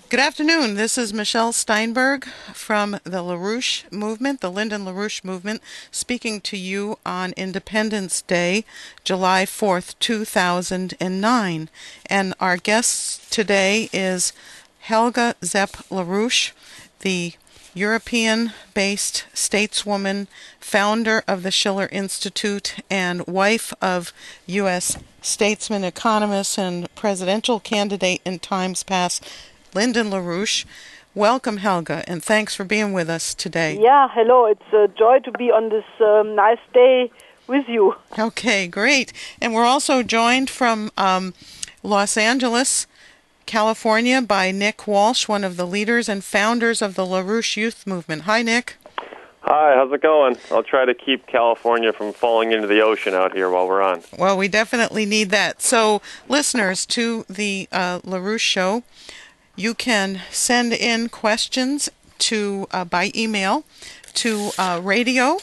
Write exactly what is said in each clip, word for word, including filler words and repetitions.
Good afternoon. This is Michelle Steinberg from the LaRouche Movement, the Lyndon LaRouche Movement, speaking to you on Independence Day, July fourth, two thousand nine. And our guest today is Helga Zepp LaRouche, the European-based stateswoman, founder of the Schiller Institute, and wife of U S statesman, economist, and presidential candidate in times past, Lyndon LaRouche. Welcome, Helga, and thanks for being with us today. Yeah, hello. It's a joy to be on this um, nice day with you. Okay, great. And we're also joined from um, Los Angeles, California, by Nick Walsh, one of the leaders and founders of the LaRouche Youth Movement. Hi, Nick. Hi, how's it going? I'll try to keep California from falling into the ocean out here while we're on. Well, we definitely need that. So, listeners to the uh, LaRouche Show, you can send in questions to uh, by email to uh, radio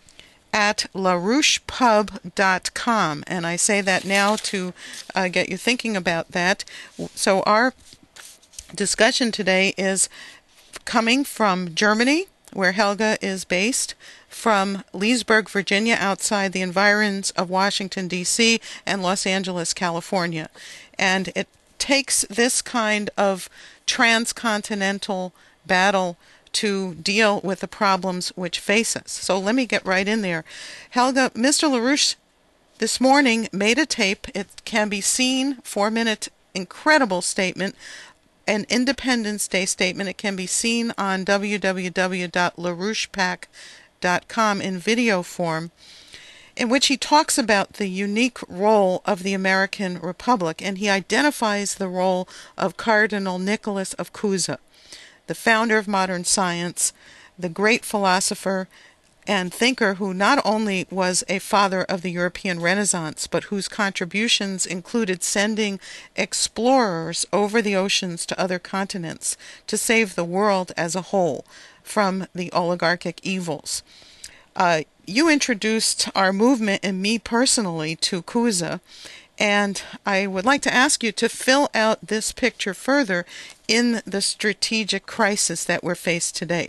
at larouchepub dot com. And I say that now to uh, get you thinking about that. So our discussion today is coming from Germany, where Helga is based, from Leesburg, Virginia, outside the environs of Washington, D C, and Los Angeles, California. And it takes this kind of transcontinental battle to deal with the problems which face us. So let me get right in there. Helga, Mister LaRouche this morning made a tape. It can be seen, four-minute incredible statement, an Independence Day statement. It can be seen on w w w dot larouche pac dot com in video form, in which he talks about the unique role of the American Republic, and he identifies the role of Cardinal Nicholas of Cusa, the founder of modern science, the great philosopher and thinker who not only was a father of the European Renaissance, but whose contributions included sending explorers over the oceans to other continents to save the world as a whole from the oligarchic evils. Uh, you introduced our movement and me personally to Cusa, and I would like to ask you to fill out this picture further in the strategic crisis that we're faced today.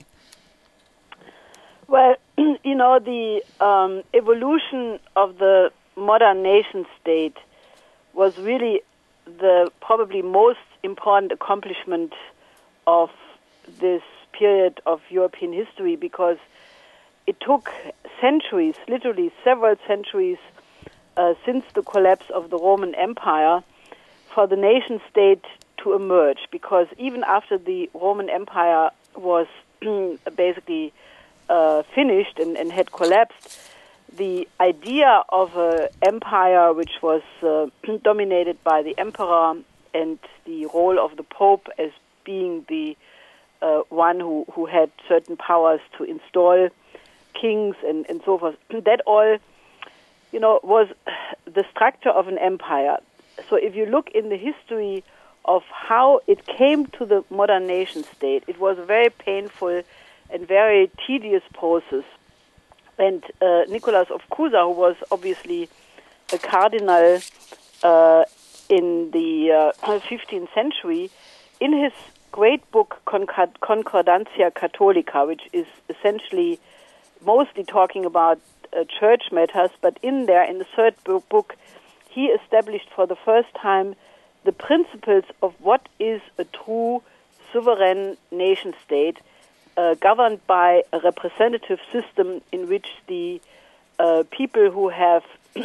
Well, you know, the um, evolution of the modern nation state was really the probably most important accomplishment of this period of European history, because it took centuries, literally several centuries, uh, since the collapse of the Roman Empire, for the nation state to emerge. Because even after the Roman Empire was basically uh, finished and, and had collapsed, the idea of an empire which was uh, dominated by the emperor and the role of the Pope as being the uh, one who, who had certain powers to install kings and, and so forth, that all, you know, was the structure of an empire. So if you look in the history of how it came to the modern nation state, it was a very painful and very tedious process. And uh, Nicholas of Cusa, who was obviously a cardinal uh, in the uh, fifteenth century, in his great book Concord- Concordantia Catholica, which is essentially mostly talking about uh, church matters, but in there, in the third book, he established for the first time the principles of what is a true sovereign nation state, uh, governed by a representative system in which the uh, people who have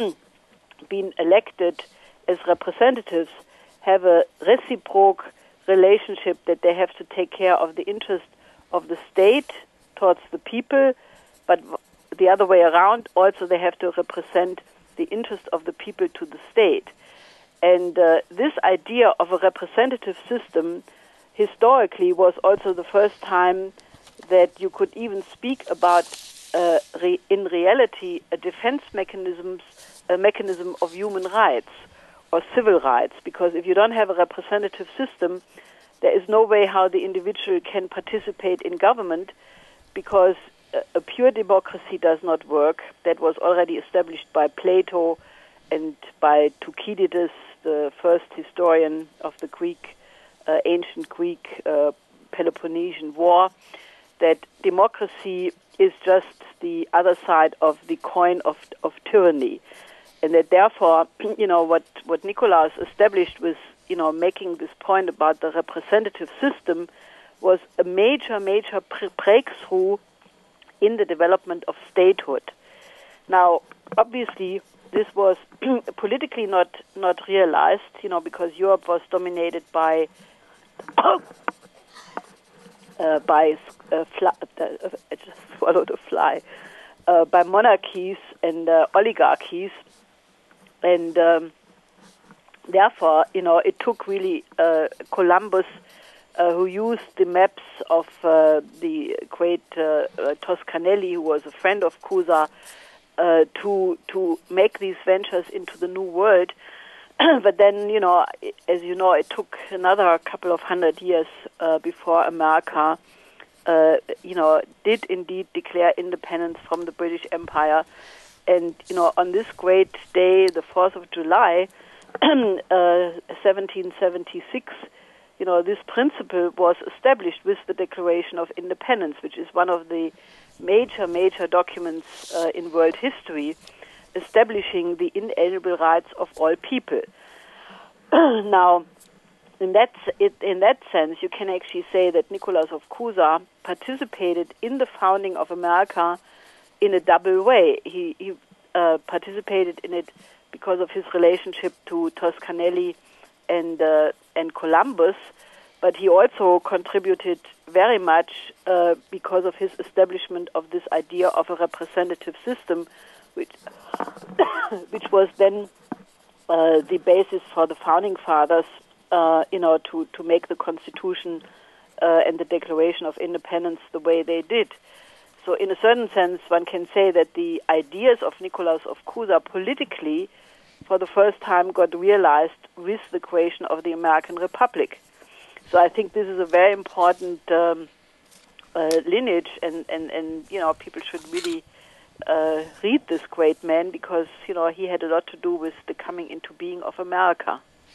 been elected as representatives have a reciprocal relationship, that they have to take care of the interest of the state towards the people, but the other way around, also they have to represent the interest of the people to the state. And uh, this idea of a representative system historically was also the first time that you could even speak about, uh, re- in reality, a defense mechanisms, a mechanism of human rights or civil rights, because if you don't have a representative system, there is no way how the individual can participate in government, because a pure democracy does not work. That was already established by Plato and by Thucydides, the first historian of the Greek uh, ancient Greek uh, Peloponnesian War, that democracy is just the other side of the coin of of tyranny, and that therefore, you know, what what Nikolaus established with, you know, making this point about the representative system was a major, major breakthrough in the development of statehood. Now, obviously, this was politically not not realized, you know, because Europe was dominated by uh, by uh, fly, uh, I just swallowed a fly uh, by monarchies and uh, oligarchies, and um, therefore, you know, it took really uh, Columbus, uh, who used the maps of uh, the great uh, uh, Toscanelli, who was a friend of Cusa, uh, to to make these ventures into the New World. But then, you know, as you know, it took another couple of hundred years uh, before America, uh, you know, did indeed declare independence from the British Empire. And, you know, on this great day, the fourth of July, uh, seventeen seventy-six, you know, this principle was established with the Declaration of Independence, which is one of the major, major documents uh, in world history, establishing the inalienable rights of all people. Now, in that in that sense, you can actually say that Nikolaus of Cusa participated in the founding of America in a double way. He, he uh, participated in it because of his relationship to Toscanelli and uh, and Columbus, but he also contributed very much uh, because of his establishment of this idea of a representative system, which which was then uh, the basis for the founding fathers, uh, you know, to, to make the Constitution uh, and the Declaration of Independence the way they did. So in a certain sense, one can say that the ideas of Nikolaus of Cusa politically, for the first time, got realized with the creation of the American Republic. So I think this is a very important um, uh, lineage, and, and, and, you know, people should really Uh, read this great man, because, you know, he had a lot to do with the coming into being of America.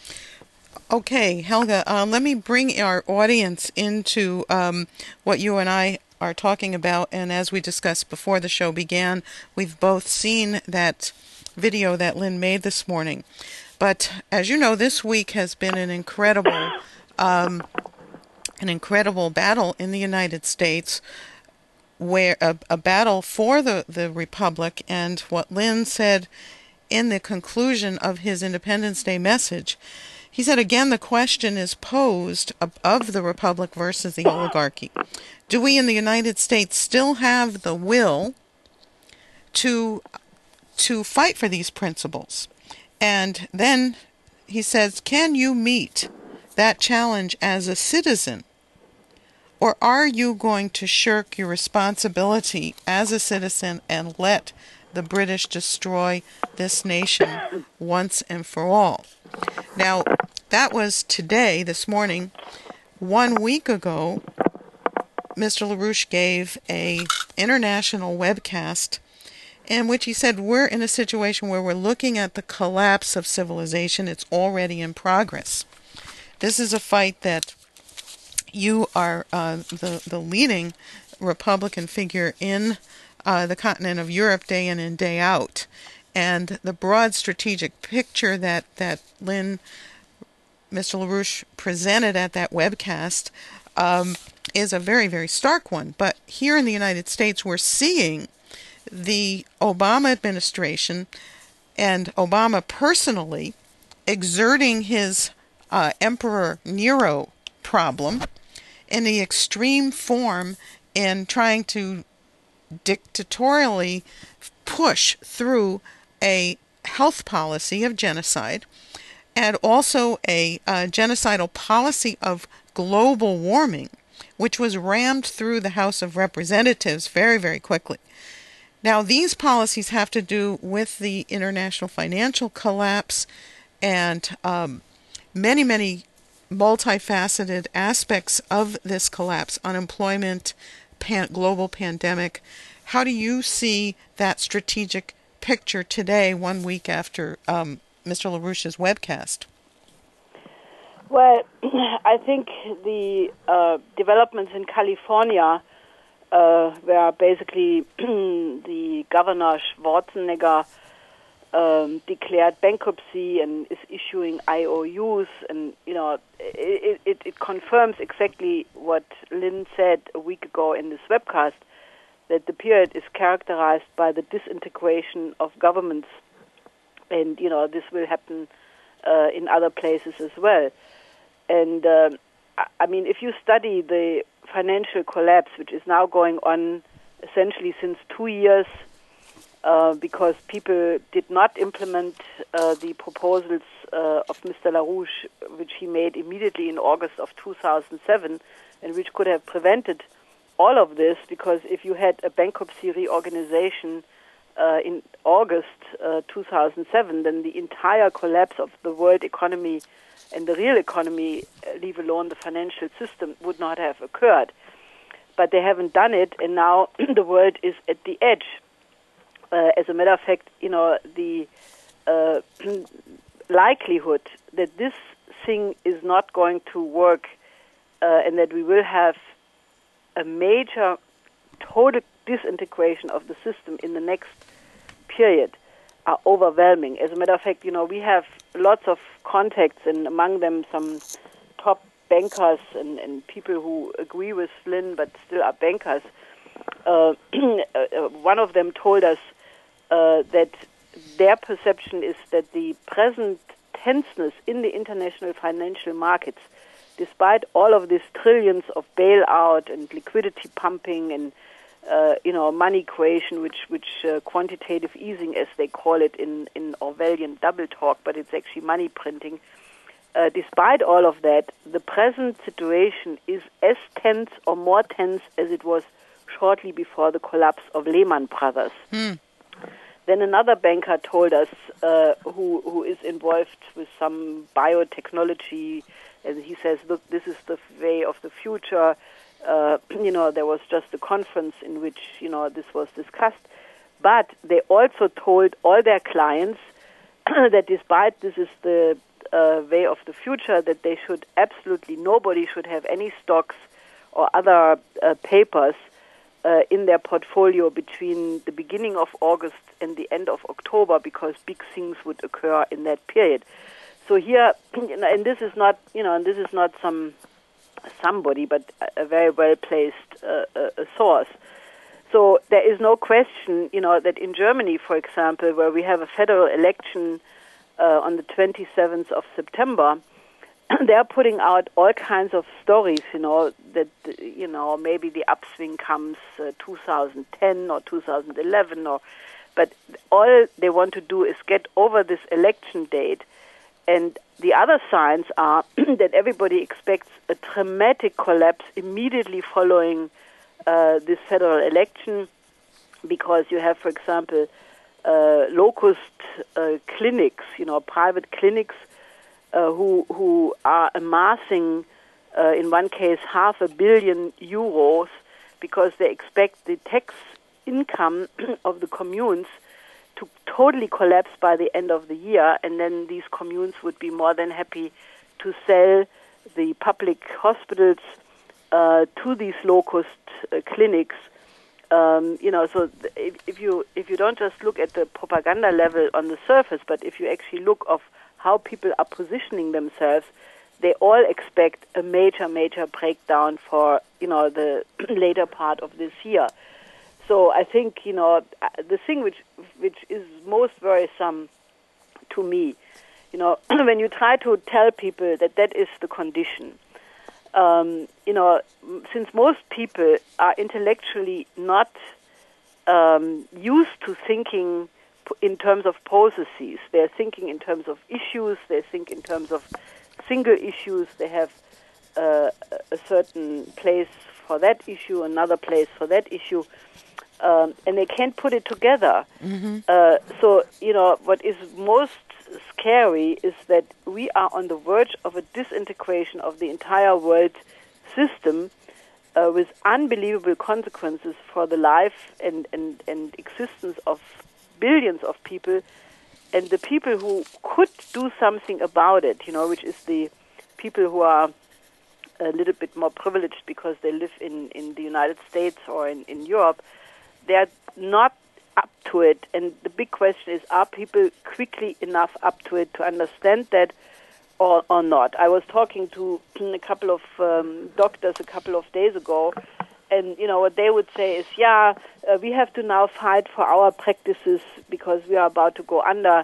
Okay, Helga, uh, let me bring our audience into um, what you and I are talking about. And as we discussed before the show began, we've both seen that video that Lynn made this morning. But as you know, this week has been an incredible, um, an incredible battle in the United States, where a, a battle for the, the Republic. And what Lynn said in the conclusion of his Independence Day message, he said, again, the question is posed of, of the Republic versus the oligarchy. Do we in the United States still have the will to to fight for these principles? And then he says, can you meet that challenge as a citizen? Or are you going to shirk your responsibility as a citizen and let the British destroy this nation once and for all? Now, that was today, this morning. One week ago, Mister LaRouche gave a international webcast in which he said, we're in a situation where we're looking at the collapse of civilization. It's already in progress. This is a fight that you are uh, the, the leading Republican figure in uh, the continent of Europe day in and day out. And the broad strategic picture that, that Lynn, Mister LaRouche presented at that webcast um, is a very, very stark one. But here in the United States, we're seeing the Obama administration and Obama personally exerting his uh, Emperor Nero problem in the extreme form in trying to dictatorially push through a health policy of genocide and also a uh, genocidal policy of global warming, which was rammed through the House of Representatives very, very quickly. Now, these policies have to do with the international financial collapse and um, many, many multifaceted aspects of this collapse, unemployment, pan- global pandemic. How do you see that strategic picture today, one week after um, Mister LaRouche's webcast? Well, I think the uh, developments in California, uh, where basically the governor Schwarzenegger um, declared bankruptcy and is issuing I O Us, and you know, it, it, it confirms exactly what Lynn said a week ago in this webcast, that the period is characterized by the disintegration of governments, and you know, this will happen uh, in other places as well. And um, I mean, if you study the financial collapse, which is now going on essentially since two years, uh, because people did not implement uh, the proposals uh, of Mister LaRouche, which he made immediately in August of two thousand seven, and which could have prevented all of this, because if you had a bankruptcy reorganization uh, in August uh, two thousand seven, then the entire collapse of the world economy and the real economy, uh, leave alone the financial system, would not have occurred. But they haven't done it, and now the world is at the edge. Uh, as a matter of fact, you know, the uh, likelihood that this thing is not going to work uh, and that we will have a major total disintegration of the system in the next period are overwhelming. As a matter of fact, you know, we have lots of contacts, and among them some top bankers and, and people who agree with Lynn but still are bankers. Uh, one of them told us uh, that their perception is that the present tenseness in the international financial markets, despite all of these trillions of bailout and liquidity pumping and Uh, you know, money creation, which which uh, quantitative easing, as they call it in, in Orwellian double talk, but it's actually money printing. Uh, despite all of that, the present situation is as tense or more tense as it was shortly before the collapse of Lehman Brothers. Hmm. Then another banker told us, uh, who who is involved with some biotechnology, and he says, look, this is the way of the future. Uh, you know, there was just a conference in which, you know, this was discussed. But they also told all their clients that despite this is the uh, way of the future, that they should absolutely, nobody should have any stocks or other uh, papers uh, in their portfolio between the beginning of August and the end of October, because big things would occur in that period. So here, you know, and this is not, you know, and this is not some somebody, but a very well-placed uh, uh, source. So there is no question, you know, that in Germany, for example, where we have a federal election uh, on the twenty-seventh of September, they are putting out all kinds of stories, you know, that, you know, maybe the upswing comes uh, two thousand ten or two thousand eleven, or, but all they want to do is get over this election date. And the other signs are that everybody expects a dramatic collapse immediately following uh, this federal election, because you have, for example, uh, locust uh, clinics, you know, private clinics uh, who who are amassing, uh, in one case, half a billion euros, because they expect the tax income of the communes to totally collapse by the end of the year, and then these communes would be more than happy to sell the public hospitals uh, to these low-cost uh, clinics. Um, you know, so th- if, if you if you don't just look at the propaganda level on the surface, but if you actually look of how people are positioning themselves, they all expect a major, major breakdown for, you know, the later part of this year. So I think, you know, the thing which which is most worrisome to me, you know, when you try to tell people that that is the condition, um, you know, since most people are intellectually not um, used to thinking in terms of processes, they're thinking in terms of issues, they think in terms of single issues, they have uh, a certain place for that issue, another place for that issue. Um, and they can't put it together. Mm-hmm. Uh, so, you know, what is most scary is that we are on the verge of a disintegration of the entire world system uh, with unbelievable consequences for the life and, and, and existence of billions of people. And the people who could do something about it, you know, which is the people who are a little bit more privileged because they live in, in the United States or in, in Europe, they're not up to it. And the big question is, are people quickly enough up to it to understand that or, or not? I was talking to a couple of um, doctors a couple of days ago, and, you know, what they would say is, yeah, uh, we have to now fight for our practices because we are about to go under.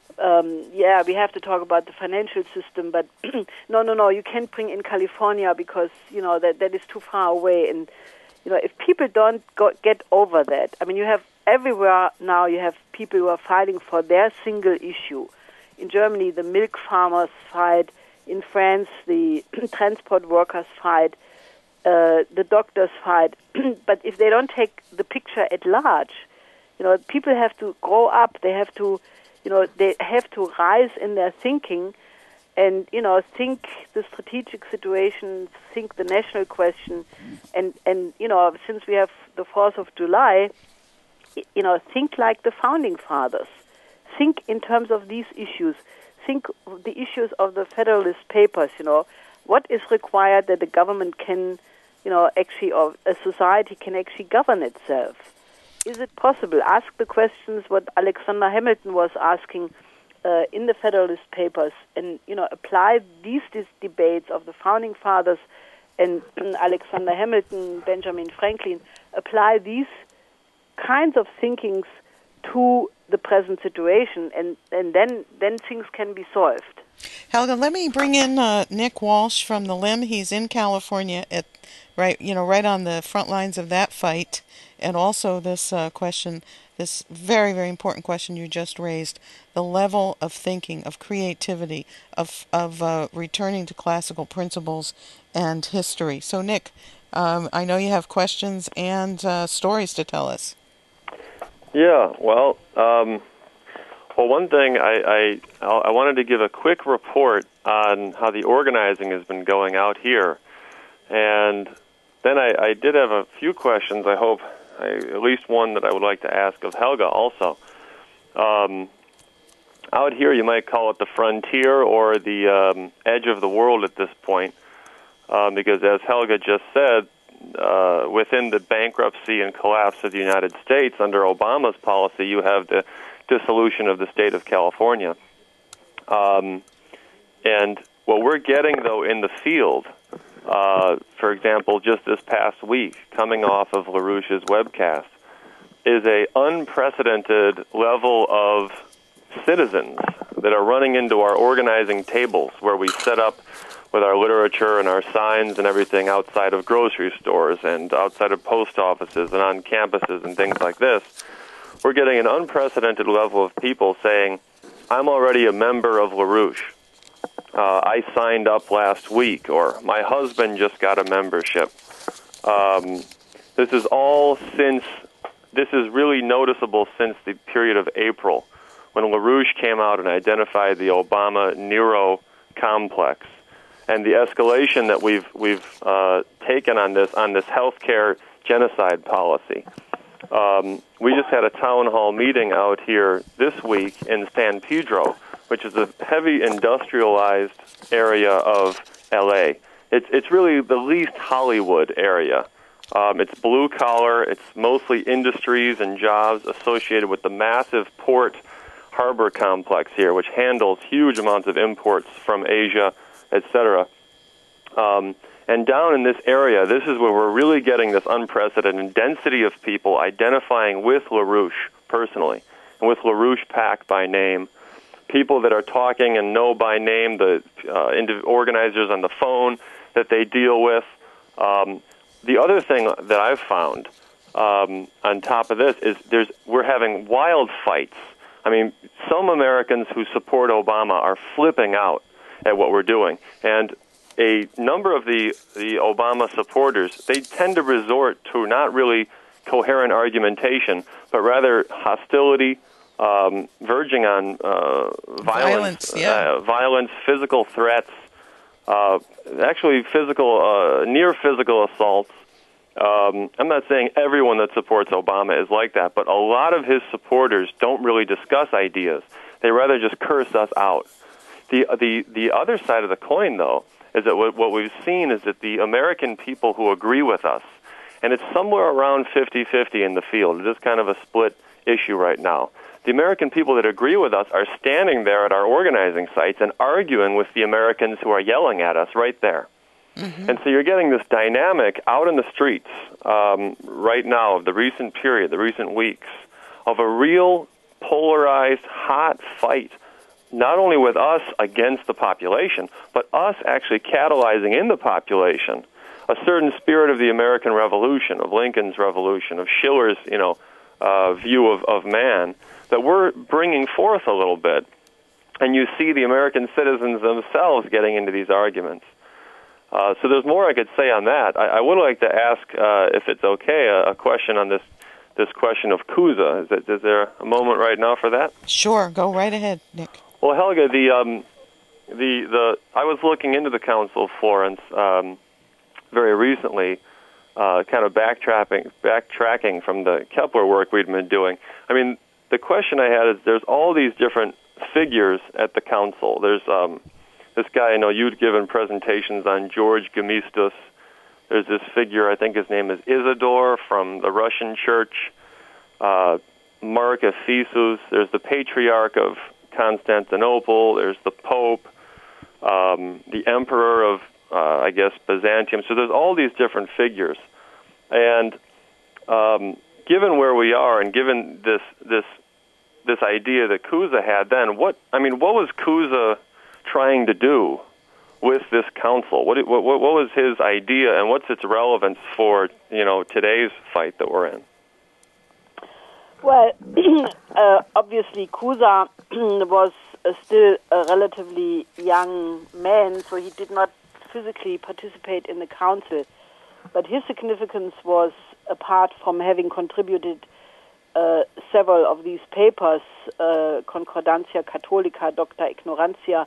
Um, yeah, we have to talk about the financial system, but no, no, no, you can't bring in California because, you know, that that is too far away. And, you know, if people don't go, get over that, I mean, you have everywhere now, you have people who are fighting for their single issue. In Germany, the milk farmers fight. In France, the transport workers fight. Uh, the doctors fight. But if they don't take the picture at large, you know, people have to grow up. They have to, you know, they have to rise in their thinking and, you know, think the strategic situation, think the national question. And, and you know, since we have the fourth of July, you know, think like the founding fathers. Think in terms of these issues. Think the issues of the Federalist Papers, you know. What is required that the government can, you know, actually, or a society can actually govern itself? Is it possible? Ask the questions what Alexander Hamilton was asking uh, in the Federalist Papers, and, you know, apply these, these debates of the founding fathers and Alexander Hamilton, Benjamin Franklin, apply these kinds of thinkings to the present situation, and, and then, then things can be solved. Helga, let me bring in uh, Nick Walsh from the L I M. He's in California, at right, you know, right on the front lines of that fight, and also this uh, question, this very, very important question you just raised: the level of thinking, of creativity, of of uh, returning to classical principles and history. So, Nick, um, I know you have questions and uh, stories to tell us. Yeah, well, um, well, one thing I, I I wanted to give a quick report on how the organizing has been going out here, and then I, I did have a few questions. I hope I, at least one that I would like to ask of Helga also. Um, out here, you might call it the frontier or the um, edge of the world at this point, um, because as Helga just said, Uh, within the bankruptcy and collapse of the United States under Obama's policy, you have the dissolution of the state of California. Um, and what we're getting, though, in the field, uh, for example, just this past week, coming off of LaRouche's webcast, is a unprecedented level of citizens that are running into our organizing tables where we set up with our literature and our signs and everything outside of grocery stores and outside of post offices and on campuses and things like this. We're getting an unprecedented level of people saying, I'm already a member of LaRouche. Uh, I signed up last week, or my husband just got a membership. Um, this is all since, this is really noticeable since the period of April, when LaRouche came out and identified the Obama-Nero complex. And the escalation that we've we've uh, taken on this on this healthcare genocide policy. Um, we just had a town hall meeting out here this week in San Pedro, which is a heavy industrialized area of L A. It's it's really the least Hollywood area. Um, it's blue collar. It's mostly industries and jobs associated with the massive port harbor complex here, which handles huge amounts of imports from Asia, et cetera. Um, and down in this area, this is where we're really getting this unprecedented density of people identifying with LaRouche personally, and with LaRouche PAC by name, people that are talking and know by name the uh, organizers on the phone that they deal with. Um, the other thing that I've found um, on top of this is there's we're having wild fights. I mean, some Americans who support Obama are flipping out at what we're doing. And a number of the, the Obama supporters, they tend to resort to not really coherent argumentation, but rather hostility, um, verging on uh, violence, violence, yeah. uh, violence, physical threats, uh, actually physical, uh, near physical assaults. Um, I'm not saying everyone that supports Obama is like that, but a lot of his supporters don't really discuss ideas. They rather just curse us out. The, the the other side of the coin, though, is that what, what we've seen is that the American people who agree with us, and it's somewhere around fifty-fifty in the field, it is kind of a split issue right now. The American people that agree with us are standing there at our organizing sites and arguing with the Americans who are yelling at us right there. Mm-hmm. And so you're getting this dynamic out in the streets um, right now of the recent period, the recent weeks, of a real polarized, hot fight, not only with us against the population, but us actually catalyzing in the population a certain spirit of the American Revolution, of Lincoln's Revolution, of Schiller's, you know, uh, view of, of man, that we're bringing forth a little bit. And you see the American citizens themselves getting into these arguments. Uh, so there's more I could say on that. I, I would like to ask, uh, if it's okay, a, a question on this this question of Cusa. Is, it, is there a moment right now for that? Sure, go right ahead, Nick. Well, Helga, the um, the the I was looking into the Council of Florence um, very recently, uh, kind of backtracking backtracking from the Kepler work we'd been doing. I mean, the question I had is: there's all these different figures at the council. There's um, this guy I know you'd given presentations on, George Gemistus. There's this figure, I think his name is Isidore from the Russian Church. Uh, Mark Ephesus. There's the Patriarch of Constantinople. There's the Pope, um, the Emperor of, uh, I guess, Byzantium. So there's all these different figures. And um, given where we are, and given this this this idea that Cusa had then, what I mean, what was Cusa trying to do with this council? What, what what was his idea, and what's its relevance for, you know, today's fight that we're in? Well, uh, obviously, Cusa was uh, still a relatively young man, so he did not physically participate in the council. But his significance was, apart from having contributed uh, several of these papers, uh, Concordantia Catholica, Docta Ignorantia,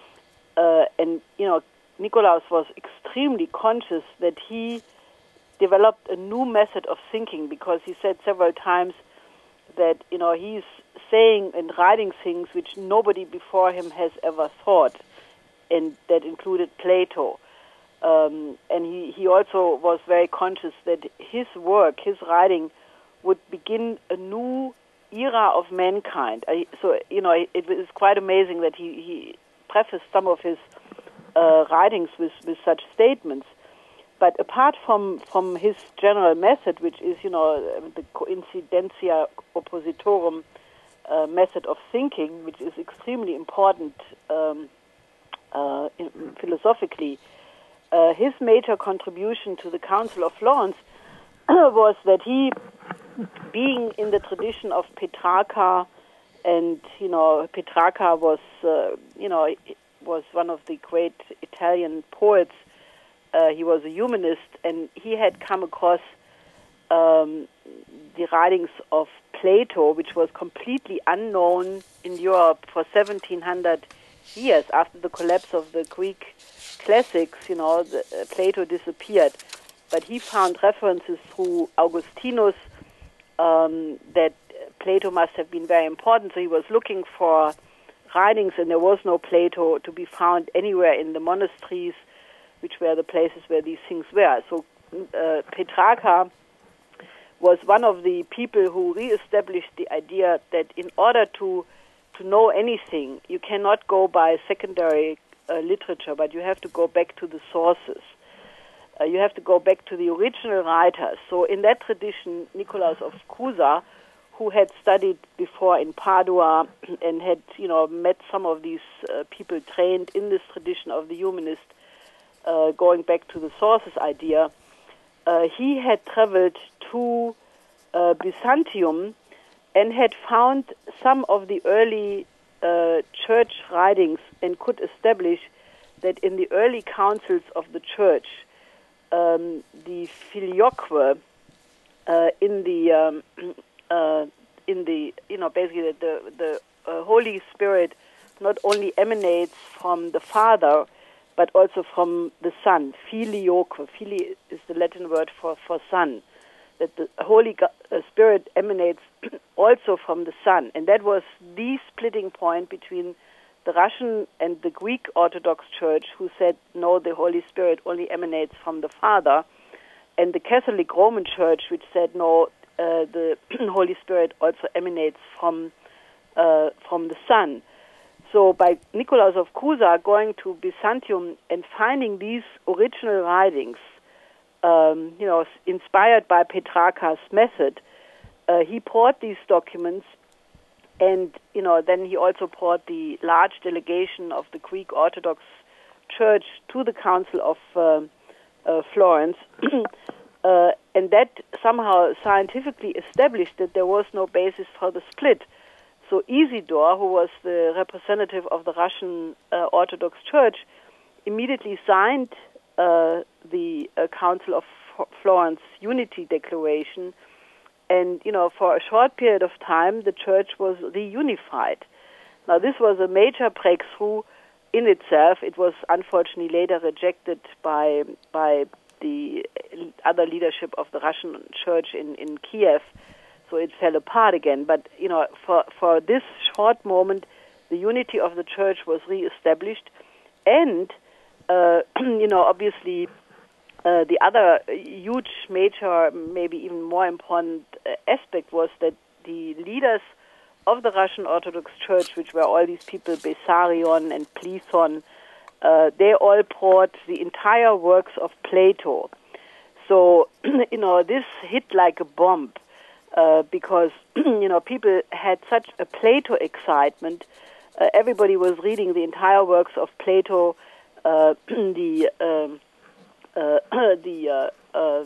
uh, and, you know, Nikolaus was extremely conscious that he developed a new method of thinking, because he said several times that, you know, he's saying and writing things which nobody before him has ever thought, and that included Plato. Um, and he, he also was very conscious that his work, his writing, would begin a new era of mankind. I, so, you know, it, it is quite amazing that he, he prefaced some of his uh, writings with, with such statements. But apart from, from his general method, which is, you know, the coincidentia oppositorum uh, method of thinking, which is extremely important um, uh, in, philosophically, uh, his major contribution to the Council of Florence was that he, being in the tradition of Petrarca, and, you know, Petrarca was, uh, you know, was one of the great Italian poets. Uh, he was a humanist, and he had come across um, the writings of Plato, which was completely unknown in Europe for seventeen hundred years. After the collapse of the Greek classics, you know, the, uh, Plato disappeared. But he found references through Augustinus um, that Plato must have been very important. So he was looking for writings, and there was no Plato to be found anywhere in the monasteries, which were the places where these things were. So uh, Petrarca was one of the people who reestablished the idea that in order to to know anything, you cannot go by secondary uh, literature, but you have to go back to the sources. Uh, you have to go back to the original writers. So in that tradition, Nikolaus of Cusa, who had studied before in Padua and had, you know, met some of these uh, people trained in this tradition of the humanist, Uh, going back to the sources idea, uh, he had traveled to uh, Byzantium and had found some of the early uh, church writings, and could establish that in the early councils of the church, um, the filioque uh, in the um, uh, in the you know basically the the, the uh, Holy Spirit not only emanates from the Father, but also from the Son. Filioque. Fili is the Latin word for, for Son. That the Holy Spirit emanates also from the Son. And that was the splitting point between the Russian and the Greek Orthodox Church, who said, no, the Holy Spirit only emanates from the Father, and the Catholic Roman Church, which said, no, uh, the Holy Spirit also emanates from uh, from the Son. So by Nicolaus of Cusa going to Byzantium and finding these original writings, um, you know, inspired by Petrarca's method, uh, he brought these documents, and you know, then he also brought the large delegation of the Greek Orthodox Church to the Council of uh, uh, Florence, uh, and that somehow scientifically established that there was no basis for the split. So Isidore, who was the representative of the Russian uh, Orthodox Church, immediately signed uh, the uh, Council of Florence Unity Declaration, and you know, for a short period of time, the Church was reunified. Now, this was a major breakthrough in itself. It was unfortunately later rejected by by the other leadership of the Russian Church in, in Kiev. So it fell apart again. But, you know, for, for this short moment, the unity of the Church was reestablished. And, uh, you know, obviously, uh, the other huge, major, maybe even more important uh, aspect was that the leaders of the Russian Orthodox Church, which were all these people, Bessarion and Plethon, uh, they all brought the entire works of Plato. So, you know, this hit like a bomb. Uh, because, you know, people had such a Plato excitement. Uh, everybody was reading the entire works of Plato, uh, the um, uh, the uh, uh,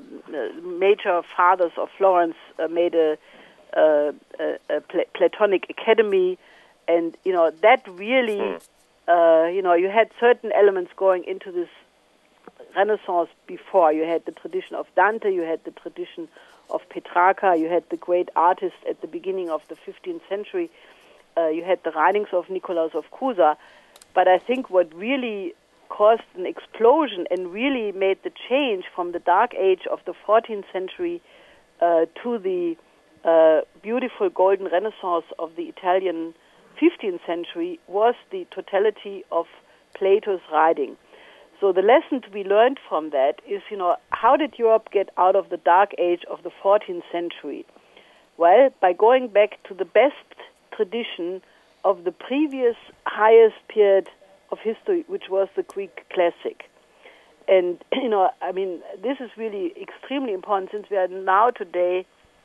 major fathers of Florence uh, made a, a, a Pla- Platonic academy, and, you know, that really, uh, you know, you had certain elements going into this Renaissance before. You had the tradition of Dante, you had the tradition of Petrarca, you had the great artists at the beginning of the fifteenth century, uh, you had the writings of Nicolaus of Cusa, but I think what really caused an explosion and really made the change from the dark age of the fourteenth century uh, to the uh, beautiful golden Renaissance of the Italian fifteenth century was the totality of Plato's writing. So the lesson to be learned from that is, you know, how did Europe get out of the dark age of the fourteenth century? Well, by going back to the best tradition of the previous highest period of history, which was the Greek classic. And, you know, I mean, this is really extremely important since we are now today,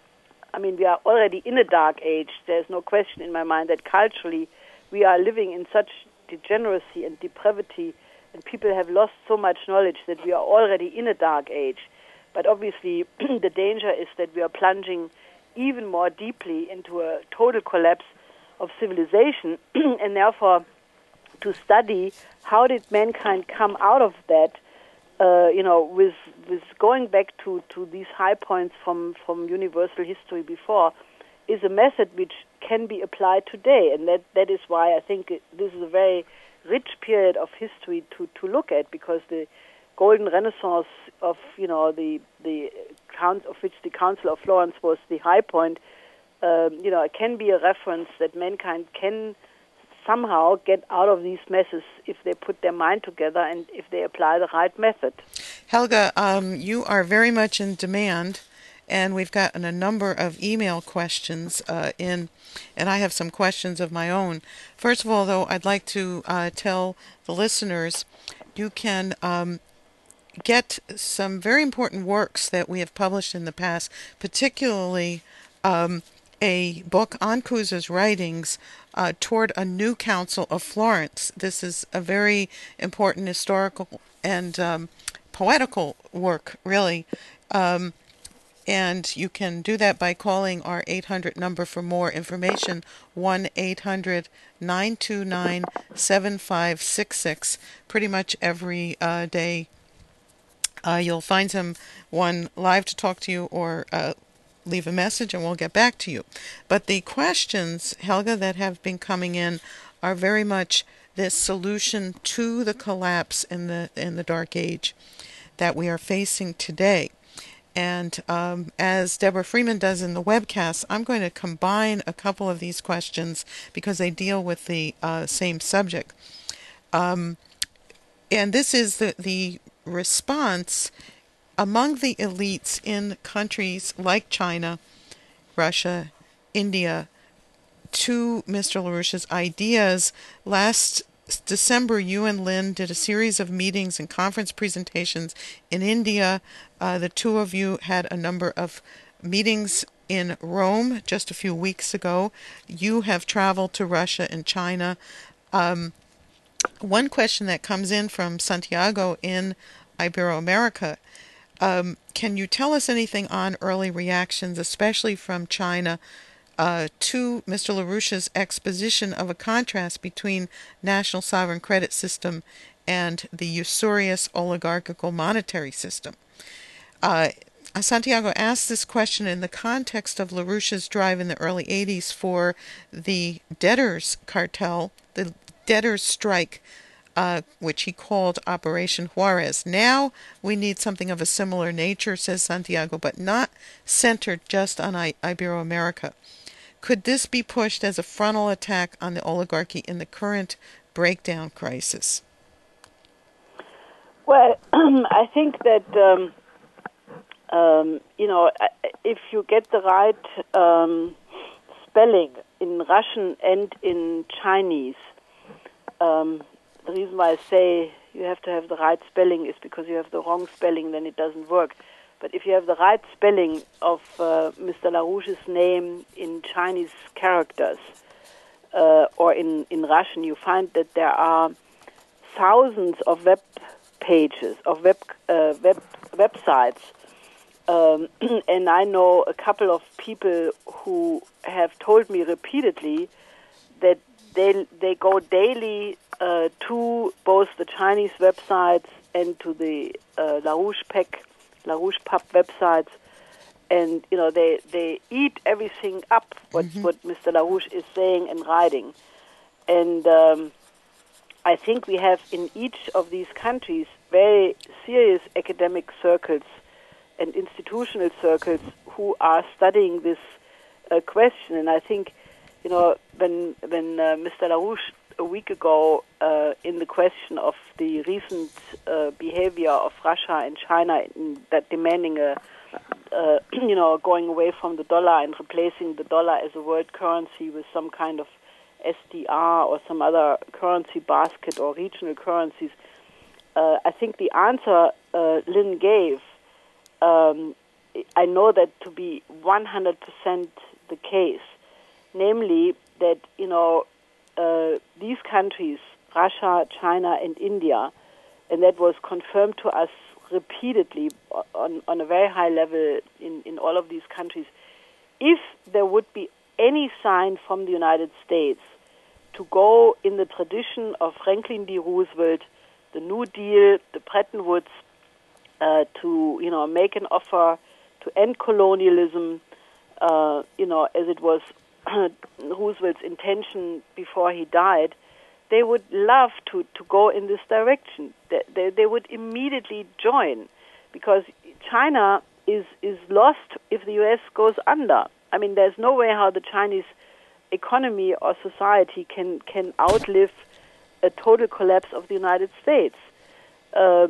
I mean, we are already in a dark age. There's no question in my mind that culturally we are living in such degeneracy and depravity, and people have lost so much knowledge that we are already in a dark age. But obviously, the danger is that we are plunging even more deeply into a total collapse of civilization, and therefore, to study how did mankind come out of that, uh, you know, with with going back to, to these high points from, from universal history before, is a method which can be applied today, and that, that is why I think it, this is a very rich period of history to, to look at, because the golden Renaissance of, you know, the the count of which the Council of Florence was the high point, um, you know, it can be a reference that mankind can somehow get out of these messes if they put their mind together and if they apply the right method. Helga, um, you are very much in demand, and we've gotten a number of email questions uh, in, and I have some questions of my own. First of all, though, I'd like to uh, tell the listeners you can um, get some very important works that we have published in the past, particularly um, a book on Cusa's writings uh, toward a new Council of Florence. This is a very important historical and um, poetical work, really. Um, and you can do that by calling our eight hundred number for more information, one eight hundred nine two nine seven five six six. Pretty much every uh, day uh, you'll find someone live to talk to you or uh, leave a message and we'll get back to you. But the questions, Helga, that have been coming in are very much this solution to the collapse in the in the Dark Age that we are facing today. And um, as Deborah Freeman does in the webcast, I'm going to combine a couple of these questions because they deal with the uh, same subject. Um, and this is the, the response among the elites in countries like China, Russia, India, to Mister LaRouche's ideas. Last December, you and Lynn did a series of meetings and conference presentations in India. Uh, the two of you had a number of meetings in Rome just a few weeks ago. You have traveled to Russia and China. Um, one question that comes in from Santiago in Iberoamerica, um, can you tell us anything on early reactions, especially from China, Uh, to Mister LaRouche's exposition of a contrast between national sovereign credit system and the usurious oligarchical monetary system? Uh, Santiago asked this question in the context of LaRouche's drive in the early eighties for the debtors cartel, the debtors strike, uh, which he called Operation Juarez. Now we need something of a similar nature, says Santiago, but not centered just on I- Iberoamerica. Could this be pushed as a frontal attack on the oligarchy in the current breakdown crisis? Well, I think that, um, um, you know, if you get the right um, spelling in Russian and in Chinese, um, the reason why I say you have to have the right spelling is because you have the wrong spelling, then it doesn't work. But if you have the right spelling of uh, Mister LaRouche's name in Chinese characters uh, or in, in Russian, you find that there are thousands of web pages, of web uh, web websites. Um, and I know a couple of people who have told me repeatedly that they, they go daily uh, to both the Chinese websites and to the uh, LaRouche P E C LaRouche Pub websites, and you know they, they eat everything up what mm-hmm. what Mister LaRouche is saying and writing, and um, I think we have in each of these countries very serious academic circles and institutional circles who are studying this uh, question, and I think you know when when uh, Mister LaRouche a week ago uh, in the question of the recent uh, behavior of Russia and China in that demanding a, uh, you know, going away from the dollar and replacing the dollar as a world currency with some kind of S D R or some other currency basket or regional currencies. Uh, I think the answer uh, Lynn gave, um, I know that to be one hundred percent the case, namely that, you know, Uh, these countries, Russia, China, and India, and that was confirmed to us repeatedly on, on a very high level in, in all of these countries, if there would be any sign from the United States to go in the tradition of Franklin D. Roosevelt, the New Deal, the Bretton Woods, uh, to, you know, make an offer to end colonialism, uh, you know, as it was Roosevelt's intention before he died, they would love to, to go in this direction. They, they, they would immediately join, because China is, is lost if the U S goes under. I mean, there's no way how the Chinese economy or society can, can outlive a total collapse of the United States. Um,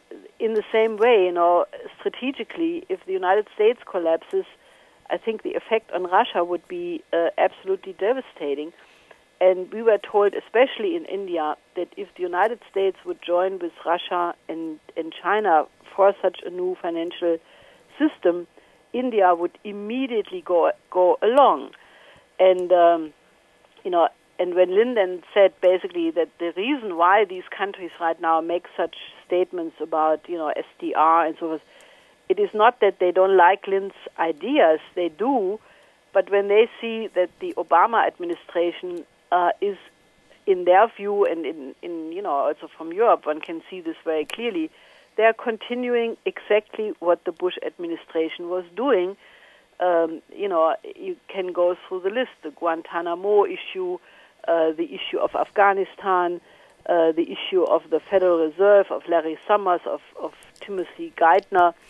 in the same way, you know, strategically, if the United States collapses, I think the effect on Russia would be uh, absolutely devastating. And we were told, especially in India, that if the United States would join with Russia and, and China for such a new financial system, India would immediately go go along. And, um, you know, and when Lyndon said basically that the reason why these countries right now make such statements about, you know, S D R and so forth, it is not that they don't like Lynn's ideas, they do, but when they see that the Obama administration uh, is, in their view, and in, in, you know, also from Europe, one can see this very clearly, they are continuing exactly what the Bush administration was doing. Um, you know, you can go through the list, the Guantanamo issue, uh, the issue of Afghanistan, uh, the issue of the Federal Reserve, of Larry Summers, of, of Timothy Geithner,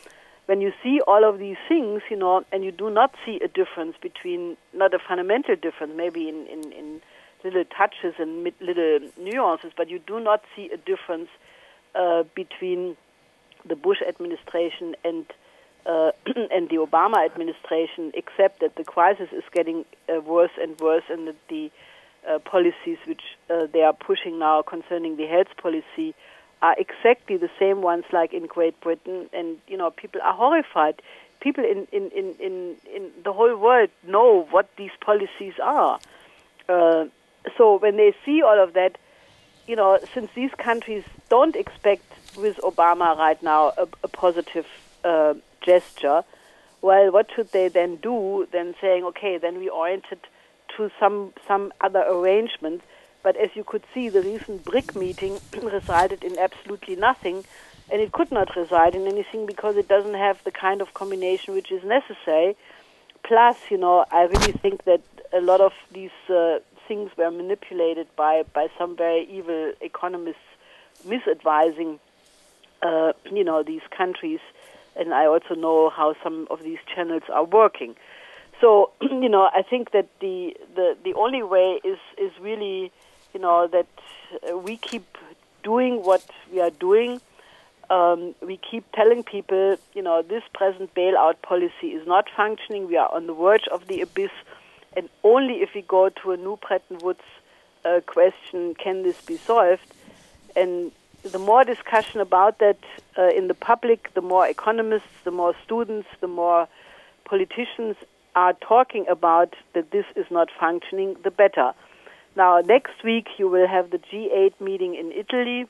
when you see all of these things, you know, and you do not see a difference between, not a fundamental difference, maybe in, in, in little touches and mid, little nuances, but you do not see a difference uh, between the Bush administration and uh, and the Obama administration, except that the crisis is getting uh, worse and worse, and that the uh, policies which uh, they are pushing now concerning the health policy are exactly the same ones like in Great Britain, and you know, people are horrified. People in, in, in, in, in the whole world know what these policies are. Uh, so when they see all of that, you know, since these countries don't expect with Obama right now a, a positive uh, gesture, well, what should they then do? Then saying, okay, then we orient it to some some other arrangement. But as you could see, the recent BRIC meeting resulted in absolutely nothing, and it could not result in anything because it doesn't have the kind of combination which is necessary. Plus, you know, I really think that a lot of these uh, things were manipulated by, by some very evil economists misadvising, uh, you know, these countries. And I also know how some of these channels are working. So, you know, I think that the, the, the only way is, is really, you know, that uh, we keep doing what we are doing. Um, we keep telling people, you know, this present bailout policy is not functioning. We are on the verge of the abyss. And only if we go to a new Bretton Woods uh, question can this be solved. And the more discussion about that uh, in the public, the more economists, the more students, the more politicians are talking about that this is not functioning, the better. Now, next week you will have the G eight meeting in Italy.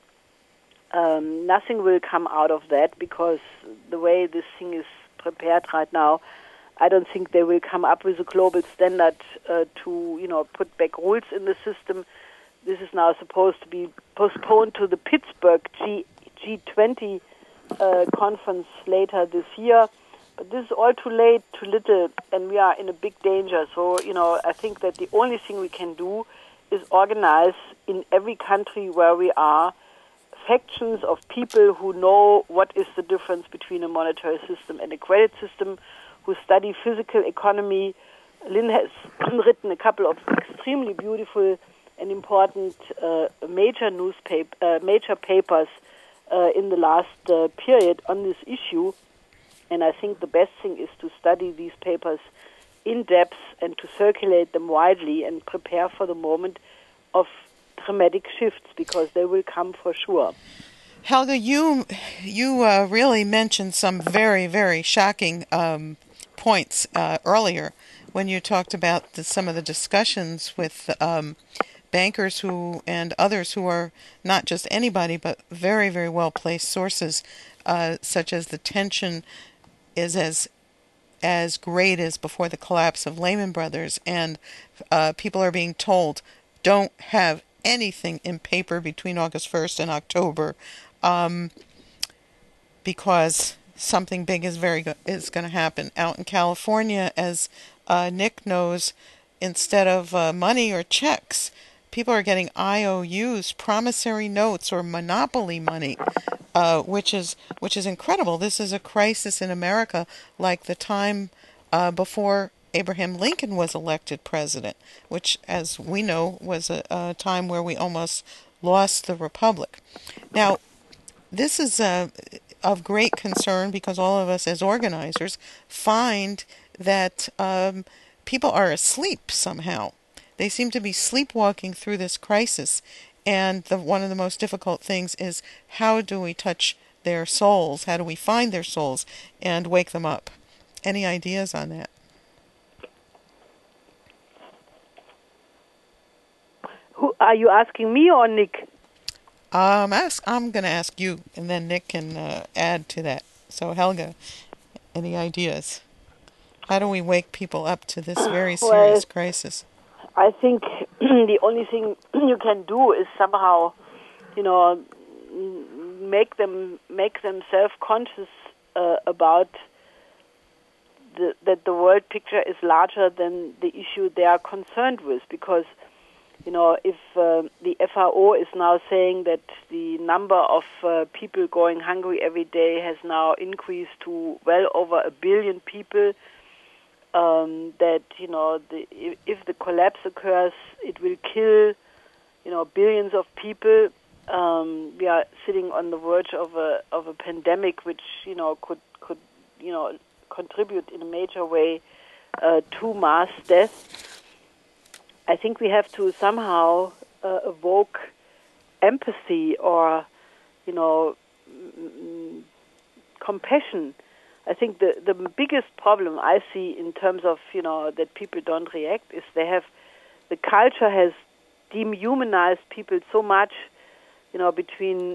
Um, nothing will come out of that because the way this thing is prepared right now, I don't think they will come up with a global standard uh, to, you know, put back rules in the system. This is now supposed to be postponed to the Pittsburgh G G20 uh, conference later this year. But this is all too late, too little, and we are in a big danger. So, you know, I think that the only thing we can do is organize in every country where we are factions of people who know what is the difference between a monetary system and a credit system, who study physical economy. Lynn has written a couple of extremely beautiful and important uh, major newspaper, uh, major papers uh, in the last uh, period on this issue. And I think the best thing is to study these papers in depth and to circulate them widely and prepare for the moment of dramatic shifts, because they will come for sure. Helga, you you uh, really mentioned some very, very shocking um, points uh, earlier when you talked about the, some of the discussions with um, bankers who and others who are not just anybody but very, very well-placed sources, uh, such as the tension is as as great as before the collapse of Lehman Brothers, and uh, people are being told, don't have anything in paper between August first and October, um, because something big is very go- is going to happen. Out in California, as uh, Nick knows, instead of uh, money or checks, people are getting I O Us, promissory notes, or monopoly money, uh, which is which is incredible. This is a crisis in America like the time uh, before Abraham Lincoln was elected president, which, as we know, was a, a time where we almost lost the republic. Now, this is uh, of great concern because all of us as organizers find that um, people are asleep somehow. They seem to be sleepwalking through this crisis, and the, one of the most difficult things is how do we touch their souls? How do we find their souls and wake them up? Any ideas on that? Who, are you asking me or Nick? Um, ask, I'm going to ask you, and then Nick can uh, add to that. So, Helga, any ideas? How do we wake people up to this very serious well, crisis? I think the only thing you can do is somehow, you know, make them make them self-conscious uh, about the, that the world picture is larger than the issue they are concerned with. Because you know, if uh, the F A O is now saying that the number of uh, people going hungry every day has now increased to well over a billion people, um, that, you know, the, if, if the collapse occurs, it will kill, you know, billions of people. Um, we are sitting on the verge of a of a pandemic, which, you know, could could you know contribute in a major way uh, to mass death. I think we have to somehow uh, evoke empathy or, you know, mm, compassion. I think the the biggest problem I see in terms of, you know, that people don't react is they have the culture has dehumanized people so much. You know, between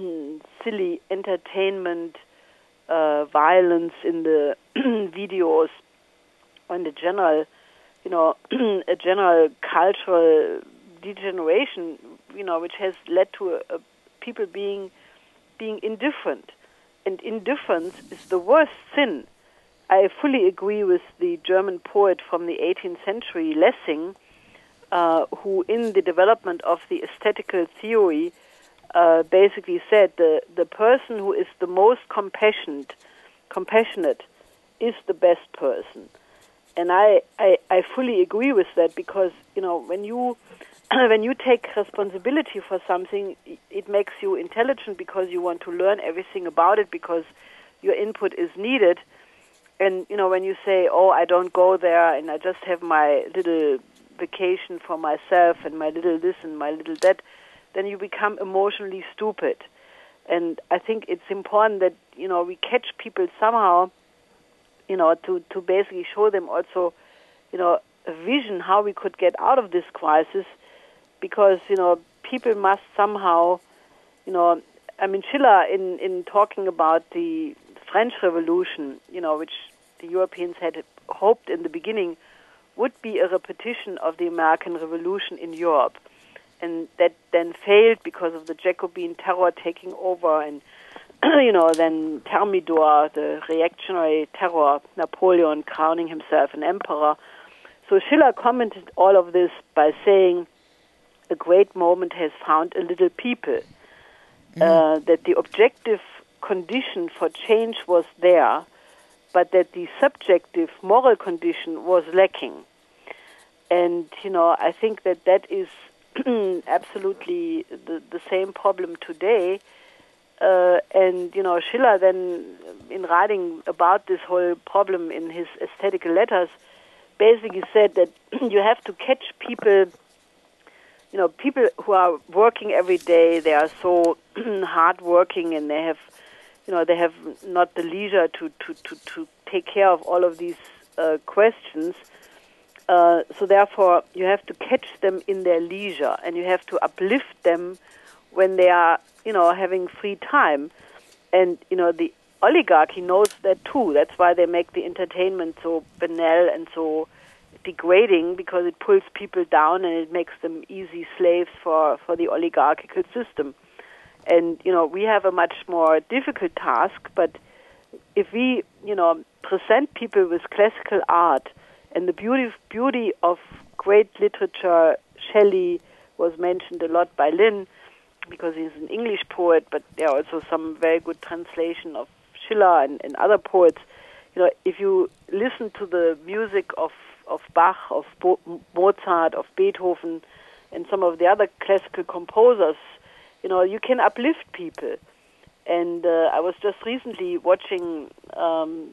silly entertainment, uh, violence in the videos, and the general, you know, a general cultural degeneration, you know, which has led to a, a people being being indifferent. And indifference is the worst sin. I fully agree with the German poet from the eighteenth century, Lessing, uh, who in the development of the aesthetical theory Uh, basically said the the person who is the most compassionate, compassionate, is the best person, and I, I, I fully agree with that, because, you know, when you when you take responsibility for something, it makes you intelligent because you want to learn everything about it, because your input is needed. And, you know, when you say, oh, I don't go there and I just have my little vacation for myself and my little this and my little that, then you become emotionally stupid. And I think it's important that, you know, we catch people somehow, you know, to, to basically show them also, you know, a vision how we could get out of this crisis, because, you know, people must somehow, you know, I mean, Schiller, in, in talking about the French Revolution, you know, which the Europeans had hoped in the beginning would be a repetition of the American Revolution in Europe. And that then failed because of the Jacobin terror taking over, and, you know, then Thermidor, the reactionary terror, Napoleon crowning himself an emperor. So Schiller commented all of this by saying, a great moment has found a little people. Mm. Uh, that the objective condition for change was there, but that the subjective moral condition was lacking. And, you know, I think that that is absolutely the, the same problem today. Uh, and, you know, Schiller then, in writing about this whole problem in his aesthetical letters, basically said that you have to catch people, you know, people who are working every day, they are so hard-working, and they have, you know, they have not the leisure to, to, to, to take care of all of these uh, questions. Uh, so therefore, you have to catch them in their leisure, and you have to uplift them when they are, you know, having free time. And, you know, the oligarchy knows that too. That's why they make the entertainment so banal and so degrading, because it pulls people down and it makes them easy slaves for, for the oligarchical system. And, you know, we have a much more difficult task, but if we, you know, present people with classical art and the beauty beauty of great literature, Shelley was mentioned a lot by Lynn, because he's an English poet, but there are also some very good translation of Schiller and, and other poets. You know, if you listen to the music of, of Bach, of Bo- Mozart, of Beethoven, and some of the other classical composers, you know, you can uplift people. And uh, I was just recently watching um,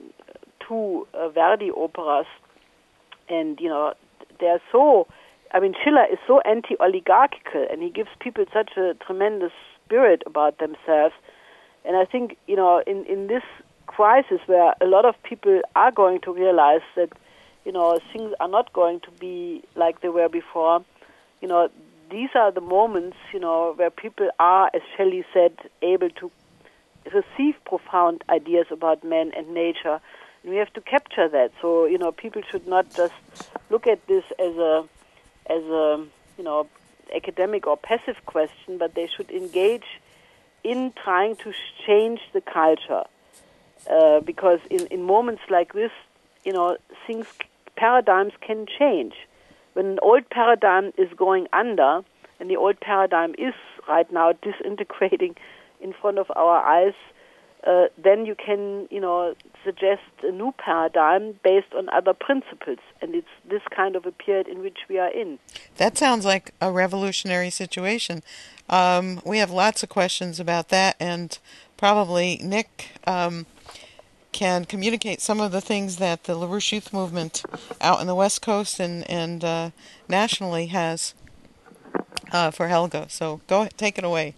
two uh, Verdi operas, and, you know, they're so, I mean, Schiller is so anti-oligarchical, and he gives people such a tremendous spirit about themselves. And I think, you know, in, in this crisis where a lot of people are going to realize that, you know, things are not going to be like they were before, you know, these are the moments, you know, where people are, as Shelley said, able to receive profound ideas about man and nature. And we have to capture that. So, you know, people should not just look at this as a, as a, you know, academic or passive question, but they should engage in trying to change the culture. Uh, because in, in moments like this, you know, things, paradigms can change. when an old paradigm is going under, and the old paradigm is right now disintegrating in front of our eyes, uh, then you can, you know, suggest a new paradigm based on other principles. And it's this kind of a period in which we are in. That sounds like a revolutionary situation. Um, we have lots of questions about that, and probably Nick um, can communicate some of the things that the LaRouche Youth Movement out in the West Coast and, and uh, nationally has uh, for Helga. So go ahead, take it away.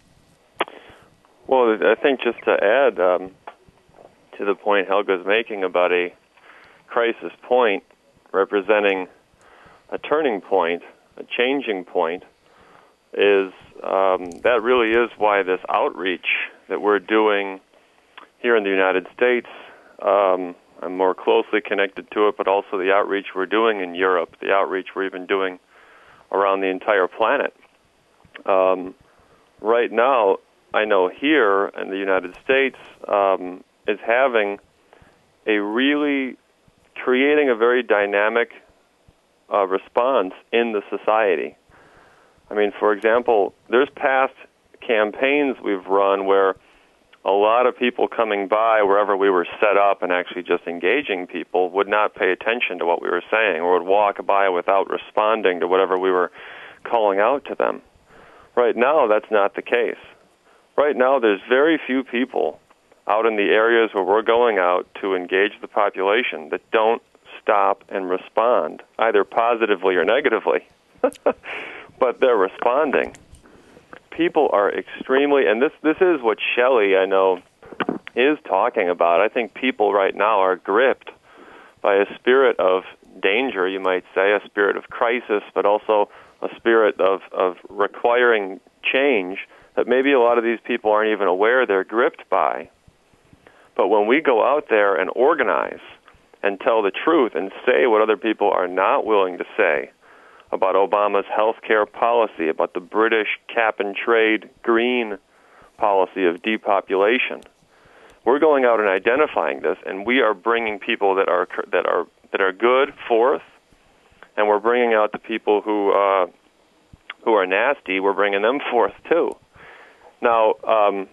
Well, I think just to add um, to the point Helga's making about a crisis point representing a turning point, a changing point, is um, that really is why this outreach that we're doing here in the United States, um, I'm more closely connected to it, but also the outreach we're doing in Europe, the outreach we're even doing around the entire planet. Um, right now, I know here in the United States um, is having a really, creating a very dynamic uh, response in the society. I mean, for example, there's past campaigns we've run where a lot of people coming by wherever we were set up and actually just engaging people would not pay attention to what we were saying or would walk by without responding to whatever we were calling out to them. Right now, that's not the case. Right now, there's very few people out in the areas where we're going out to engage the population that don't stop and respond, either positively or negatively. But they're responding. People are extremely, and this, this is what Shelley, I know, is talking about. I think people right now are gripped by a spirit of danger, you might say, a spirit of crisis, but also a spirit of, of requiring change that maybe a lot of these people aren't even aware they're gripped by. But when we go out there and organize and tell the truth and say what other people are not willing to say about Obama's health care policy, about the British cap-and-trade green policy of depopulation, we're going out and identifying this, and we are bringing people that are that are that are good forth, and we're bringing out the people who uh, who are nasty. We're bringing them forth too. Now, um,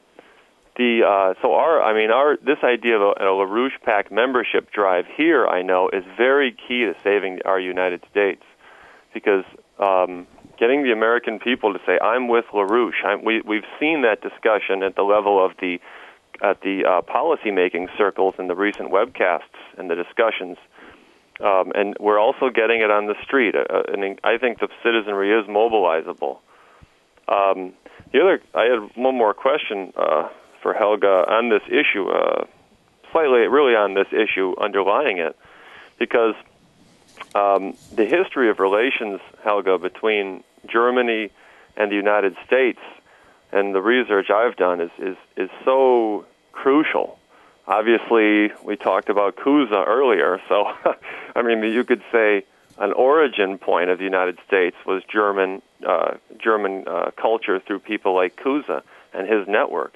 the uh, so our I mean our this idea of a, a LaRouche PAC membership drive here, I know, is very key to saving our United States, because um, getting the American people to say, "I'm with LaRouche," I'm, we we've seen that discussion at the level of the at the uh, policy-making circles in the recent webcasts and the discussions, um, and we're also getting it on the street. Uh, and I think the citizenry is mobilizable. Um, the other, I had one more question uh, for Helga on this issue, uh, slightly, really on this issue underlying it, because um, the history of relations, Helga, between Germany and the United States, and the research I've done is, is, is so crucial. Obviously, we talked about Cusa earlier, so, I mean, you could say an origin point of the United States was German uh, German uh, culture through people like Cusa and his networks.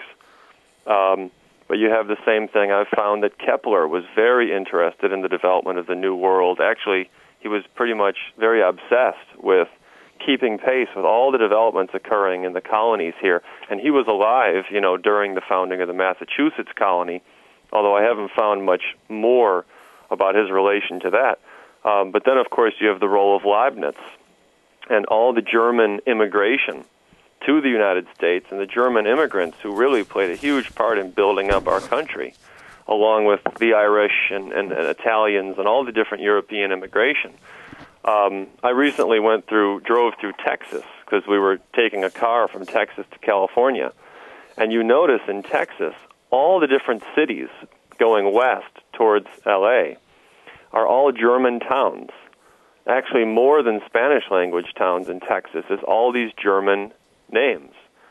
Um, but you have the same thing. I've found that Kepler was very interested in the development of the New World. Actually, he was pretty much very obsessed with keeping pace with all the developments occurring in the colonies here. And he was alive, you know, during the founding of the Massachusetts colony, although I haven't found much more about his relation to that. Um, but then, of course, you have the role of Leibniz and all the German immigration to the United States and the German immigrants who really played a huge part in building up our country, along with the Irish and, and, and Italians and all the different European immigration. Um, I recently went through, drove through Texas because we were taking a car from Texas to California. And you notice in Texas, all the different cities going west towards L A are all German towns. Actually, more than Spanish-language towns in Texas is all these German names.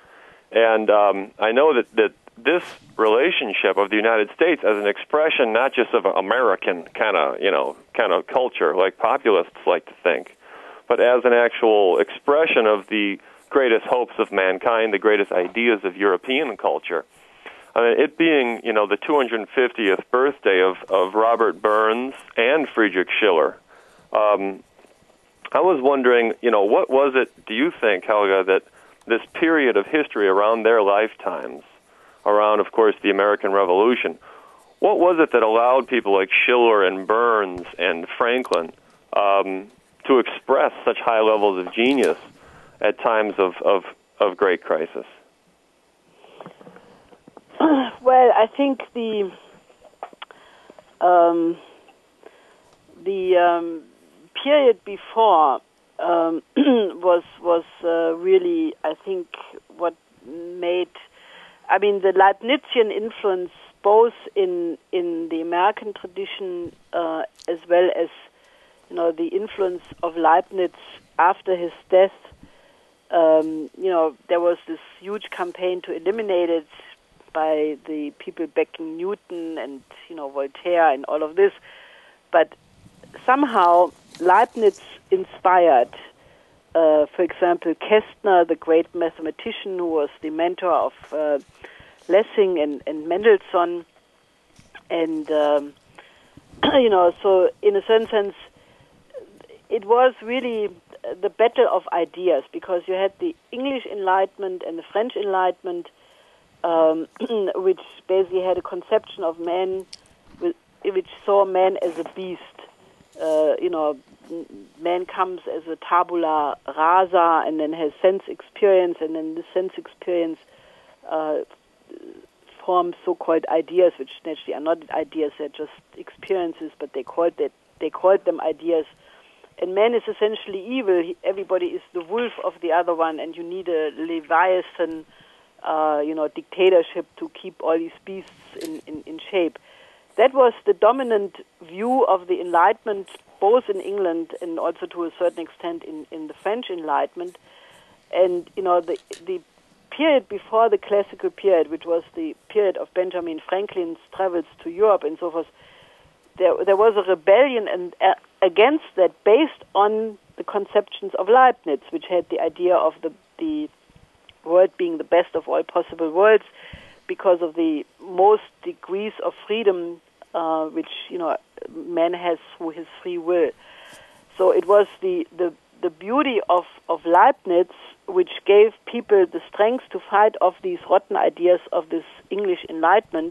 And um, I know that, that this relationship of the United States as an expression not just of American kind of, you know, kind of culture like populists like to think, but as an actual expression of the greatest hopes of mankind, the greatest ideas of European culture. I mean, it being, you know, the two hundred fiftieth birthday of, of Robert Burns and Friedrich Schiller, um, I was wondering, you know, what was it, do you think, Helga, that this period of history around their lifetimes, around, of course, the American Revolution, what was it that allowed people like Schiller and Burns and Franklin um, to express such high levels of genius at times of, of, of great crisis? Well, I think the um, the um, period before um, was was uh, really, I think, what made. I mean, the Leibnizian influence, both in in the American tradition uh, as well as, you know, the influence of Leibniz after his death. Um, you know, there was this huge campaign to eliminate it by the people backing Newton and, you know, Voltaire and all of this. But somehow Leibniz inspired, uh, for example, Kästner, the great mathematician who was the mentor of uh, Lessing and, and Mendelssohn. And, um, you know, so in a certain sense, it was really the battle of ideas, because you had the English Enlightenment and the French Enlightenment, um, which basically had a conception of man, which saw man as a beast. Uh, you know, man comes as a tabula rasa and then has sense experience, and then the sense experience uh, forms so-called ideas, which naturally are not ideas; they're just experiences, but they called that they called them ideas. And man is essentially evil. He, everybody is the wolf of the other one, and you need a Leviathan, uh, you know, dictatorship to keep all these beasts in, in, in shape. That was the dominant view of the Enlightenment, both in England and also to a certain extent in, in the French Enlightenment. And, you know, the the period before the classical period, which was the period of Benjamin Franklin's travels to Europe and so forth, there there was a rebellion and uh, against that, based on the conceptions of Leibniz, which had the idea of the the world being the best of all possible worlds, because of the most degrees of freedom uh, which, you know, man has through his free will. So it was the the, the beauty of, of Leibniz which gave people the strength to fight off these rotten ideas of this English Enlightenment.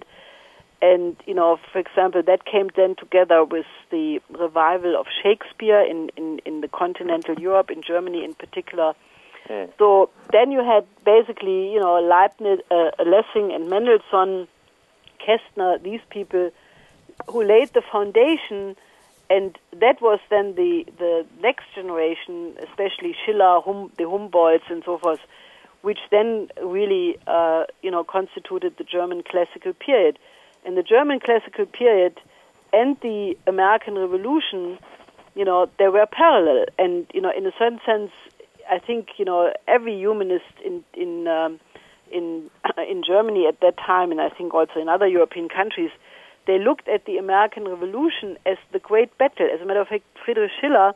And, you know, for example, that came then together with the revival of Shakespeare in, in, in the continental Europe, in Germany in particular. Mm. So then you had basically, you know, Leibniz, uh, Lessing and Mendelssohn, Kästner, these people who laid the foundation, and that was then the, the next generation, especially Schiller, hum, the Humboldts and so forth, which then really, uh, you know, constituted the German classical period. And the German classical period and the American Revolution, you know, they were parallel. And, you know, in a certain sense, I think, you know, every humanist in in um, in in Germany at that time, and I think also in other European countries, they looked at the American Revolution as the great battle. As a matter of fact, Friedrich Schiller,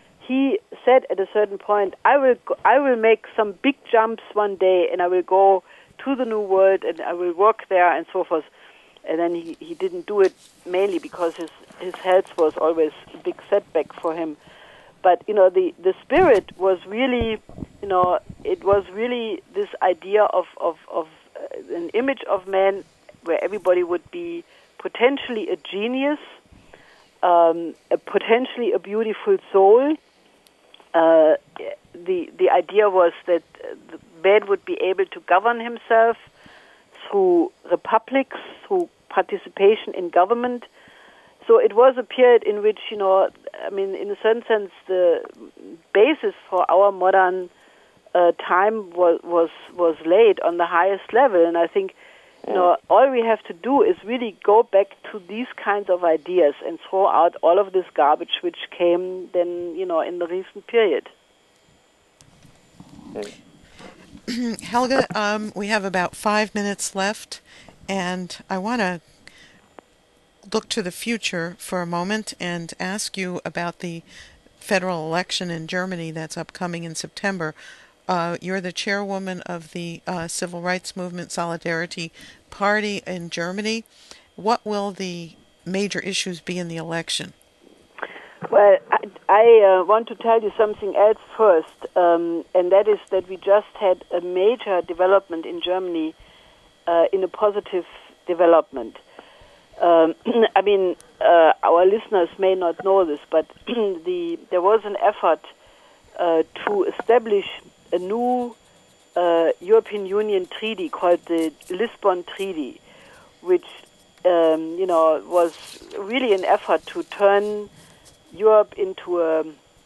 he said at a certain point, I will go, I will make some big jumps one day, and I will go to the New World, and I will work there, and so forth. And then he, he didn't do it, mainly because his, his health was always a big setback for him. But, you know, the, the spirit was really, you know, it was really this idea of, of, of uh, an image of man where everybody would be potentially a genius, um, a potentially a beautiful soul. Uh, the the idea was that the man would be able to govern himself through republics, through participation in government. So it was a period in which, you know, I mean, in a certain sense, the basis for our modern uh, time was, was was laid on the highest level. And I think, you know, all we have to do is really go back to these kinds of ideas and throw out all of this garbage which came then, you know, in the recent period. Helga, um, we have about five minutes left, and I want to look to the future for a moment and ask you about the federal election in Germany that's upcoming in September. Uh, you're the chairwoman of the uh, Civil Rights Movement Solidarity Party in Germany. What will the major issues be in the election? Well, I, I uh, want to tell you something else first, um, and that is that we just had a major development in Germany uh, in a positive development. Um, I mean, uh, our listeners may not know this, but the there was an effort uh, to establish a new uh, European Union treaty called the Lisbon Treaty, which um, you know was really an effort to turn Europe into a,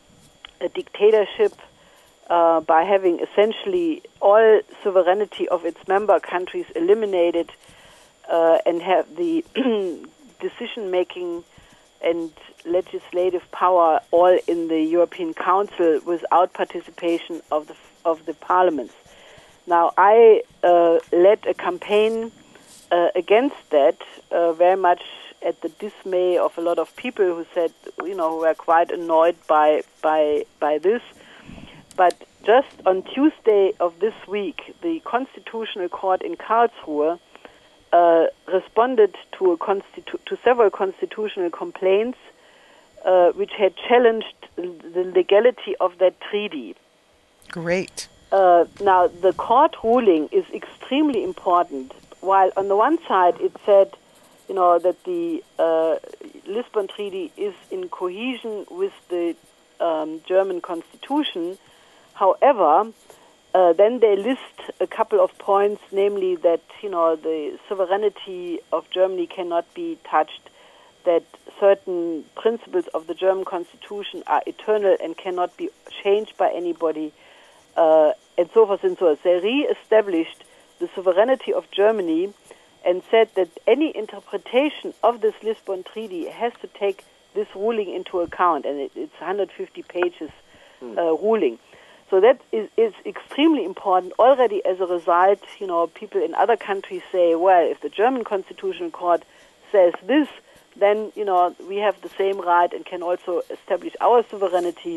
a dictatorship uh, by having essentially all sovereignty of its member countries eliminated uh, and have the decision-making and legislative power all in the European Council without participation of the of the parliaments. Now, I uh, led a campaign uh, against that, uh, very much at the dismay of a lot of people who said, you know, who were quite annoyed by by by this. But just on Tuesday of this week, the Constitutional Court in Karlsruhe uh, responded to a constitu- to several constitutional complaints uh, which had challenged the legality of that treaty. Great. Uh, now, the court ruling is extremely important. While on the one side it said, you know, that the uh, Lisbon Treaty is in cohesion with the um, German Constitution. However, uh, then they list a couple of points, namely that, you know, the sovereignty of Germany cannot be touched, that certain principles of the German Constitution are eternal and cannot be changed by anybody, uh, and so forth and so on. They re-established the sovereignty of Germany and said that any interpretation of this Lisbon Treaty has to take this ruling into account, and it, it's one hundred fifty pages mm. uh, ruling. So that is, is extremely important. Already as a result, you know, people in other countries say, well, if the German Constitutional Court says this, then, you know, we have the same right and can also establish our sovereignty.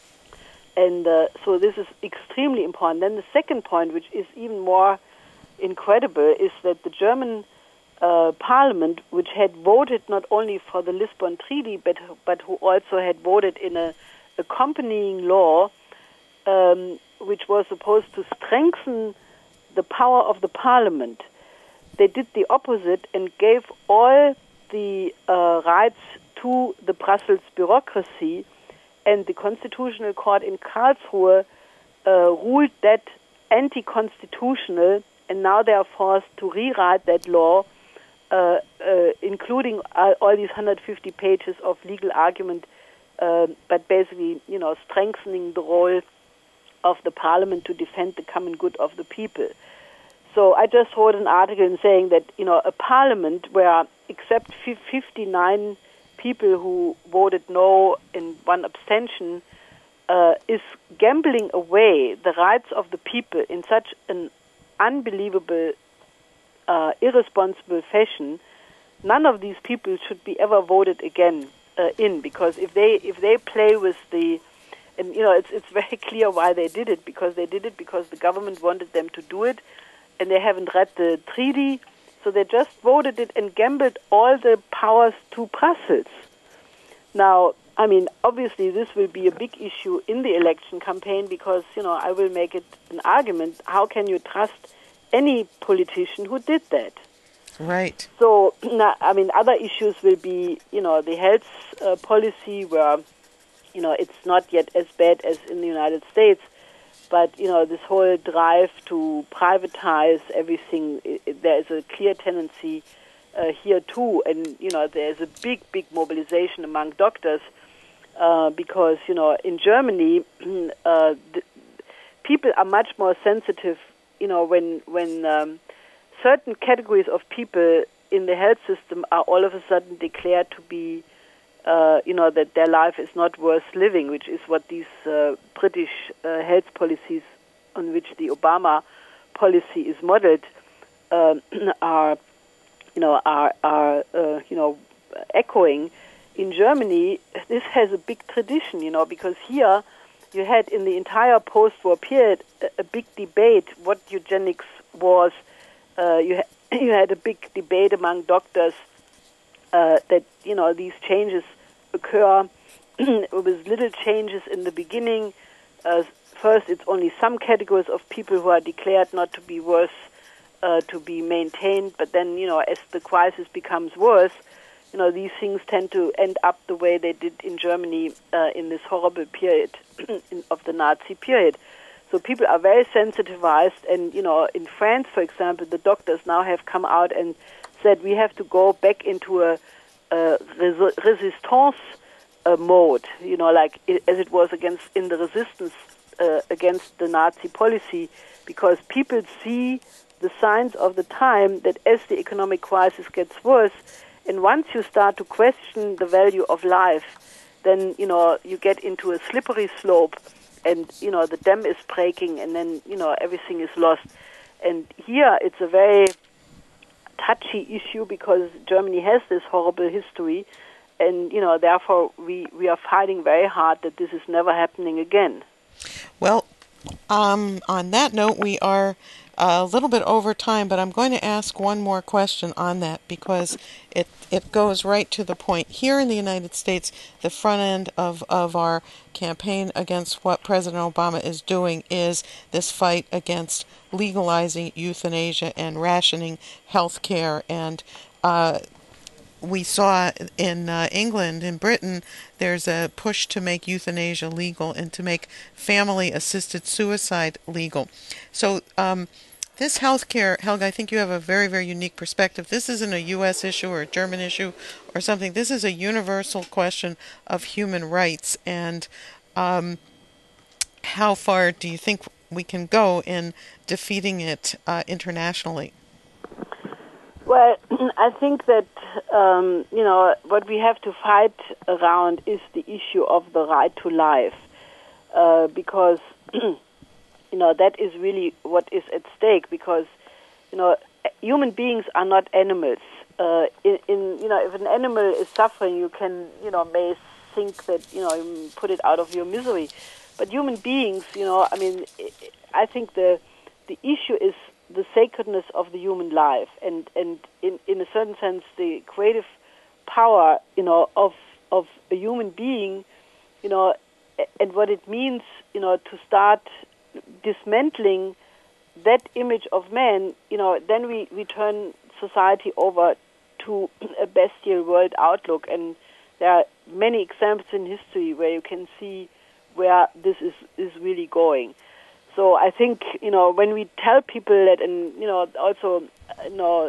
And uh, so this is extremely important. Then the second point, which is even more incredible, is that the German uh, Parliament, which had voted not only for the Lisbon Treaty, but but who also had voted in a accompanying law, um, which was supposed to strengthen the power of the Parliament, they did the opposite and gave all the uh, rights to the Brussels bureaucracy, and the Constitutional Court in Karlsruhe uh, ruled that anti-constitutional, and now they are forced to rewrite that law, uh, uh, including all, all these one hundred fifty pages of legal argument, uh, but basically, you know, strengthening the role of the parliament to defend the common good of the people. So I just wrote an article in saying that, you know, a parliament where except fifty-nine people who voted no and one abstention uh, is gambling away the rights of the people in such an unbelievable, uh, irresponsible fashion. None of these people should be ever voted again uh, in, because if they if they play with the, and you know, it's it's very clear why they did it, because they did it because the government wanted them to do it, and they haven't read the treaty, so they just voted it and gambled all the powers to Brussels. Now, I mean, obviously this will be a big issue in the election campaign, because, you know, I will make it an argument. How can you trust any politician who did that? Right. So, I mean, other issues will be, you know, the health uh, policy, where, you know, it's not yet as bad as in the United States, but, you know, this whole drive to privatize everything, it, it, there is a clear tendency uh, here too, and, you know, there's a big, big mobilization among doctors, uh, because, you know, in Germany, uh, the, people are much more sensitive, you know, when, when um, certain categories of people in the health system are all of a sudden declared to be, uh, you know, that their life is not worth living, which is what these uh, British uh, health policies, on which the Obama policy is modeled, uh, are, you know, are are uh, you know, echoing. In Germany, this has a big tradition, you know, because here you had in the entire post-war period a, a big debate what eugenics was. Uh, you ha- you had a big debate among doctors uh, that, you know, these changes occur with little changes in the beginning. Uh, first, it's only some categories of people who are declared not to be worth uh, to be maintained. But then, you know, as the crisis becomes worse, you know, these things tend to end up the way they did in Germany uh, in this horrible period in, of the Nazi period. So people are very sensitized, and, you know, in France, for example, the doctors now have come out and said we have to go back into a, a res- resistance uh, mode, you know, like it, as it was against in the resistance uh, against the Nazi policy, because people see the signs of the time that as the economic crisis gets worse, and once you start to question the value of life, then, you know, you get into a slippery slope, and, you know, the dam is breaking, and then, you know, everything is lost. And here it's a very touchy issue because Germany has this horrible history, and, you know, therefore we, we are fighting very hard that this is never happening again. Well, um, on that note, we are a little bit over time, but I'm going to ask one more question on that because it it goes right to the point. Here in the United States, the front end of, of our campaign against what President Obama is doing is this fight against legalizing euthanasia and rationing health care. And uh, we saw in uh, England, in Britain, there's a push to make euthanasia legal and to make family-assisted suicide legal. So um, this healthcare, Helga, I think you have a very, very unique perspective. This isn't a U S issue or a German issue or something. This is a universal question of human rights. And um, how far do you think we can go in defeating it uh, internationally? Well, I think that, um, you know, what we have to fight around is the issue of the right to life, uh, because, you know, that is really what is at stake, because, you know, human beings are not animals. Uh, in, in, you know, if an animal is suffering, you can, you know, may think that, you know, you put it out of your misery. But human beings, you know, I mean, I think the the issue is the sacredness of the human life, and, and in, in a certain sense, the creative power, you know, of of a human being, you know, and what it means, you know, to start dismantling that image of man, you know, then we, we turn society over to a bestial world outlook, and there are many examples in history where you can see where this is, is really going. So I think, you know, when we tell people that, and, you know, also, you know,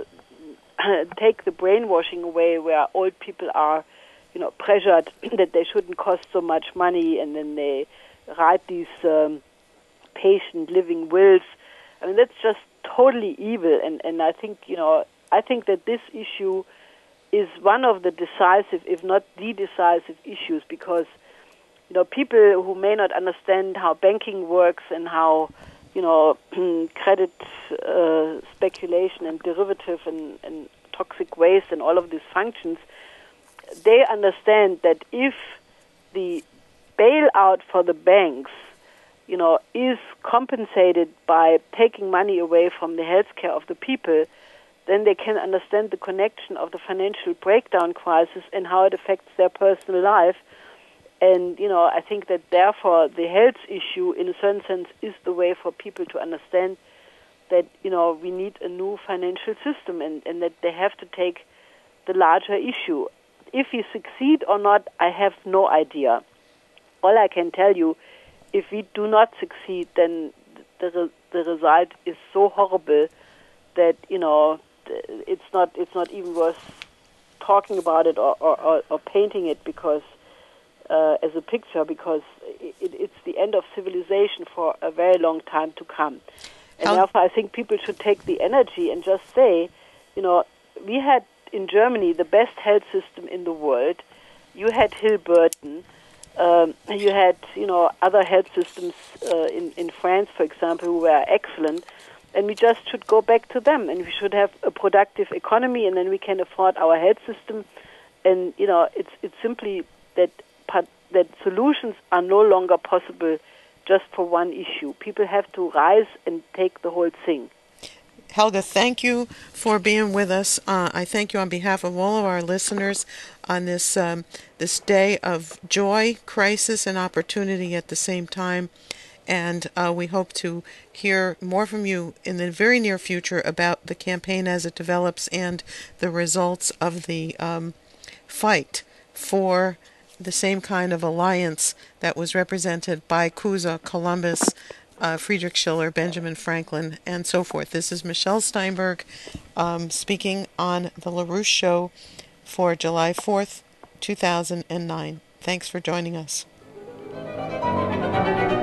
take the brainwashing away where old people are, you know, pressured that they shouldn't cost so much money, and then they write these um, patient living wills. I mean, that's just totally evil. And, and I think, you know, I think that this issue is one of the decisive, if not the decisive issues, because, you know, people who may not understand how banking works and how, you know, credit uh, speculation and derivative and, and toxic waste and all of these functions, they understand that if the bailout for the banks, you know, is compensated by taking money away from the healthcare of the people, then they can understand the connection of the financial breakdown crisis and how it affects their personal life. And, you know, I think that therefore the health issue, in a certain sense, is the way for people to understand that, you know, we need a new financial system, and, and that they have to take the larger issue. If we succeed or not, I have no idea. All I can tell you, if we do not succeed, then the the result is so horrible that, you know, it's not it's not even worth talking about it or, or, or painting it because uh, as a picture, because it, it's the end of civilization for a very long time to come. And How? therefore, I think people should take the energy and just say, you know, we had in Germany the best health system in the world. You had Hilberton. Um, you had, you know, other health systems uh, in, in France, for example, who were excellent. And we just should go back to them, and we should have a productive economy, and then we can afford our health system. And, you know, it's it's simply that that solutions are no longer possible just for one issue. People have to rise and take the whole thing. Helga, thank you for being with us. Uh, I thank you on behalf of all of our listeners on this um, this day of joy, crisis, and opportunity at the same time. And uh, we hope to hear more from you in the very near future about the campaign as it develops and the results of the um, fight for the same kind of alliance that was represented by Cusa, Columbus, uh, Friedrich Schiller, Benjamin Franklin, and so forth. This is Michelle Steinberg um, speaking on the LaRouche Show for July fourth, two thousand nine. Thanks for joining us.